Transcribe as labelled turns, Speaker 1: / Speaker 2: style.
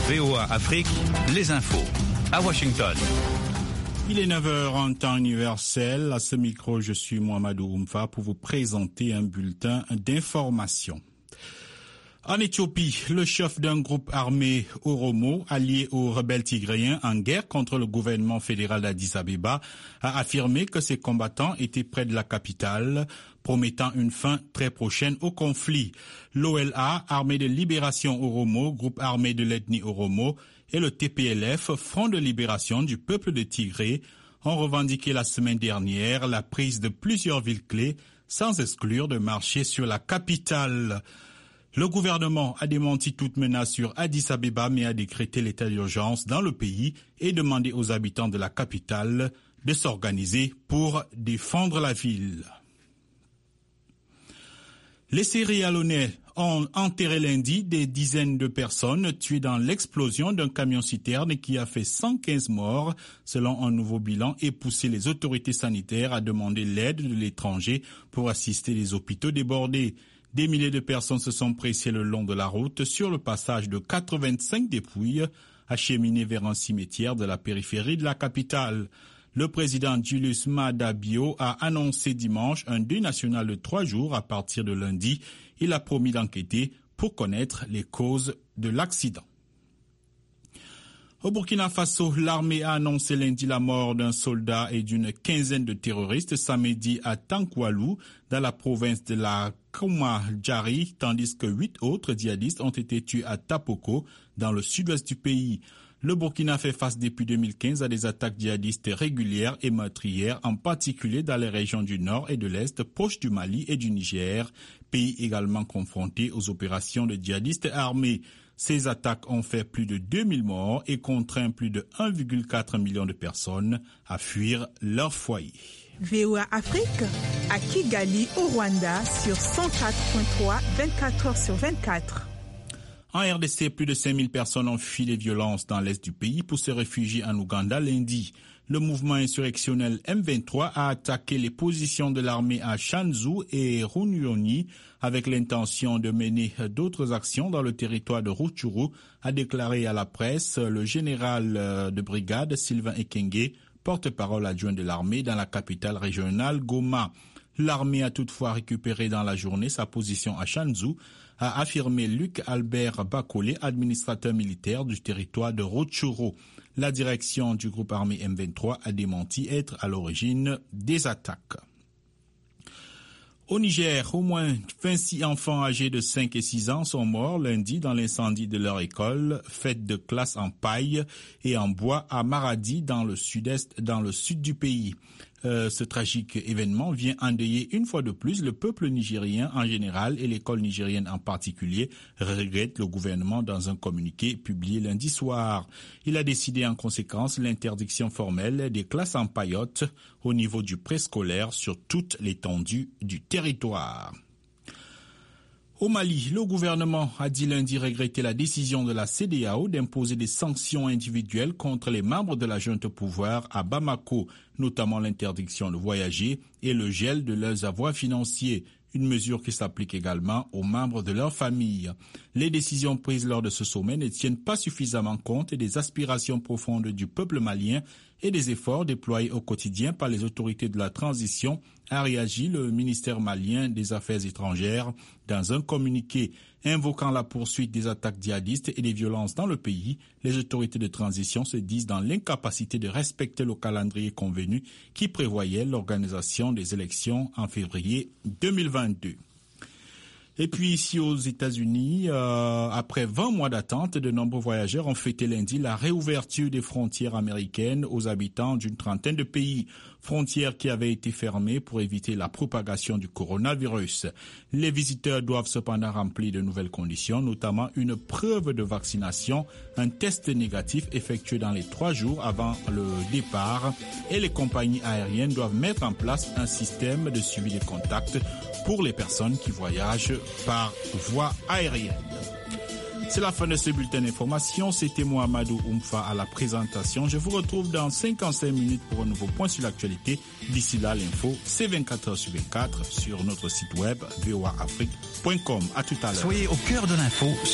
Speaker 1: VOA Afrique, les infos. À Washington.
Speaker 2: Il est 9h en temps universel. À ce micro, je suis Mohamedou Oumfa pour vous présenter un bulletin d'information. En Éthiopie, le chef d'un groupe armé Oromo, allié aux rebelles tigréens en guerre contre le gouvernement fédéral d'Addis Abeba, a affirmé que ses combattants étaient près de la capitale, promettant une fin très prochaine au conflit. L'OLA, Armée de libération Oromo, groupe armé de l'ethnie Oromo, et le TPLF, Front de libération du peuple de Tigré, ont revendiqué la semaine dernière la prise de plusieurs villes clés, sans exclure de marcher sur la capitale. Le gouvernement a démenti toute menace sur Addis Abeba mais a décrété l'état d'urgence dans le pays et demandé aux habitants de la capitale de s'organiser pour défendre la ville. Les Sierra Leone ont enterré lundi des dizaines de personnes tuées dans l'explosion d'un camion-citerne qui a fait 115 morts, selon un nouveau bilan, et poussé les autorités sanitaires à demander l'aide de l'étranger pour assister les hôpitaux débordés. Des milliers de personnes se sont pressées le long de la route sur le passage de 85 dépouilles acheminées vers un cimetière de la périphérie de la capitale. Le président Julius Maada Bio a annoncé dimanche un deuil national de 3 jours à partir de lundi. Il a promis d'enquêter pour connaître les causes de l'accident. Au Burkina Faso, l'armée a annoncé lundi la mort d'un soldat et d'une quinzaine de terroristes samedi à Tankwalou, dans la province de la Kouma-Djari, tandis que 8 autres djihadistes ont été tués à Tapoko, dans le sud-ouest du pays. Le Burkina fait face depuis 2015 à des attaques djihadistes régulières et meurtrières, en particulier dans les régions du nord et de l'est, proches du Mali et du Niger, pays également confrontés aux opérations de djihadistes armés. Ces attaques ont fait plus de 2000 morts et contraint plus de 1,4 million de personnes à fuir leur foyer.
Speaker 3: VOA Afrique, à Kigali, au Rwanda, sur 104.3, 24h/24.
Speaker 2: En RDC, plus de 5000 personnes ont fui les violences dans l'est du pays pour se réfugier en Ouganda lundi. Le mouvement insurrectionnel M23 a attaqué les positions de l'armée à Shanzu et Runyoni avec l'intention de mener d'autres actions dans le territoire de Rutshuru, a déclaré à la presse le général de brigade Sylvain Ekenge, porte-parole adjoint de l'armée dans la capitale régionale Goma. L'armée a toutefois récupéré dans la journée sa position à Shanzu, a affirmé Luc Albert Bakole, administrateur militaire du territoire de Rutshuru. La direction du groupe armé M23 a démenti être à l'origine des attaques. Au Niger, au moins 26 enfants âgés de 5 et 6 ans sont morts lundi dans l'incendie de leur école, faite de classes en paille et en bois à Maradi, dans le sud du pays. Ce tragique événement vient endeuiller une fois de plus le peuple nigérien en général et l'école nigérienne en particulier, regrette le gouvernement dans un communiqué publié lundi soir. Il a décidé en conséquence l'interdiction formelle des classes en paillotte au niveau du préscolaire sur toute l'étendue du territoire. Au Mali, le gouvernement a dit lundi regretter la décision de la CEDEAO d'imposer des sanctions individuelles contre les membres de la junte au pouvoir à Bamako, notamment l'interdiction de voyager et le gel de leurs avoirs financiers, une mesure qui s'applique également aux membres de leur famille. Les décisions prises lors de ce sommet ne tiennent pas suffisamment compte des aspirations profondes du peuple malien et des efforts déployés au quotidien par les autorités de la transition, a réagi le ministère malien des Affaires étrangères dans un communiqué. Invoquant la poursuite des attaques djihadistes et des violences dans le pays, les autorités de transition se disent dans l'incapacité de respecter le calendrier convenu qui prévoyait l'organisation des élections en février 2022. Et puis ici aux États-Unis, après 20 mois d'attente, de nombreux voyageurs ont fêté lundi la réouverture des frontières américaines aux habitants d'une trentaine de pays, frontières qui avaient été fermées pour éviter la propagation du coronavirus. Les visiteurs doivent cependant remplir de nouvelles conditions, notamment une preuve de vaccination, un test négatif effectué dans les 3 jours avant le départ, et les compagnies aériennes doivent mettre en place un système de suivi des contacts pour les personnes qui voyagent par voie aérienne. C'est la fin de ce bulletin d'information. C'était Mohamedou Oumfa à la présentation. Je vous retrouve dans 55 minutes pour un nouveau point sur l'actualité. D'ici là, l'info, c'est 24h/24 sur notre site web voaafrique.com. À tout à l'heure.
Speaker 1: Soyez au cœur de l'info.